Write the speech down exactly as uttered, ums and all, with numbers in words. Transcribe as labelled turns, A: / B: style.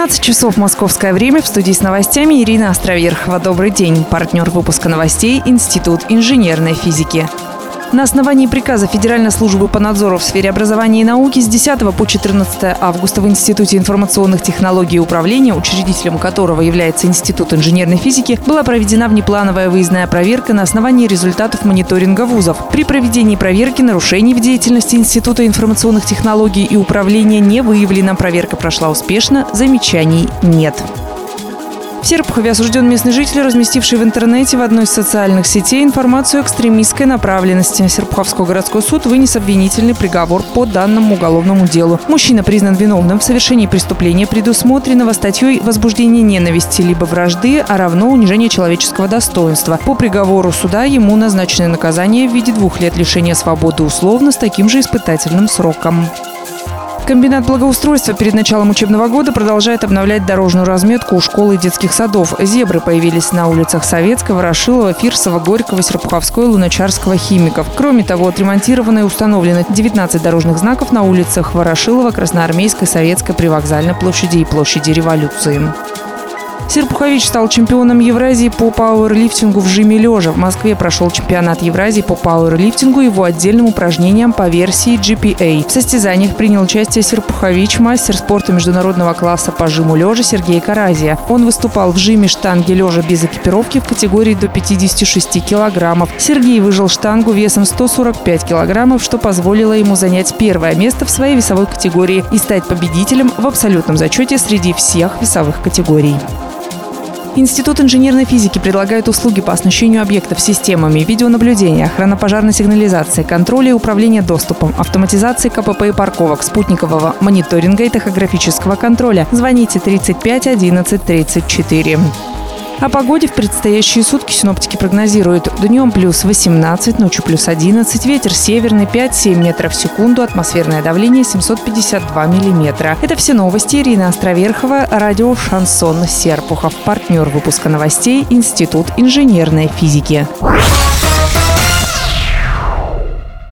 A: двенадцать часов московское время. В студии с новостями Ирина Островерхова. Добрый день. Партнер выпуска новостей – Институт инженерной физики. На основании приказа Федеральной службы по надзору в сфере образования и науки с десятого по четырнадцатое августа в Институте информационных технологий и управления, учредителем которого является Институт инженерной физики, была проведена внеплановая выездная проверка на основании результатов мониторинга вузов. При проведении проверки нарушений в деятельности Института информационных технологий и управления не выявлено. Проверка прошла успешно, замечаний нет. В Серпухове осужден местный житель, разместивший в интернете в одной из социальных сетей информацию экстремистской направленности. Серпуховской городской суд вынес обвинительный приговор по данному уголовному делу. Мужчина признан виновным в совершении преступления, предусмотренного статьей «Возбуждение ненависти либо вражды, а равно унижение человеческого достоинства». По приговору суда ему назначено наказание в виде двух лет лишения свободы условно с таким же испытательным сроком. Комбинат благоустройства перед началом учебного года продолжает обновлять дорожную разметку у школ и детских садов. Зебры появились на улицах Советского, Ворошилова, Фирсова, Горького, Серпуховской, Луначарского, Химиков. Кроме того, отремонтировано и установлено девятнадцать дорожных знаков на улицах Ворошилова, Красноармейской, Советской, Привокзальной площади и площади Революции. Серпухович стал чемпионом Евразии по пауэрлифтингу в жиме лежа. В Москве прошел чемпионат Евразии по пауэрлифтингу и его отдельным упражнениям по версии джи пи эй. В состязаниях принял участие Серпухович, мастер спорта международного класса по жиму лежа Сергей Каразия. Он выступал в жиме штанги лежа без экипировки в категории до пятидесяти шести килограммов. Сергей выжал штангу весом сто сорок пять килограммов, что позволило ему занять первое место в своей весовой категории и стать победителем в абсолютном зачете среди всех весовых категорий. Институт инженерной физики предлагает услуги по оснащению объектов системами видеонаблюдения, охранно-пожарной сигнализации, контроля и управления доступом, автоматизации ка пэ пэ и парковок, спутникового мониторинга и тахографического контроля. Звоните тридцать пять одиннадцать тридцать четыре. О погоде в предстоящие сутки синоптики прогнозируют: днем плюс восемнадцать, ночью плюс одиннадцать, ветер северный пять-семь метров в секунду, атмосферное давление семьсот пятьдесят два миллиметра. Это все новости. Ирина Островерхова, радио «Шансон», Серпухов. Партнер выпуска новостей – Институт инженерной физики.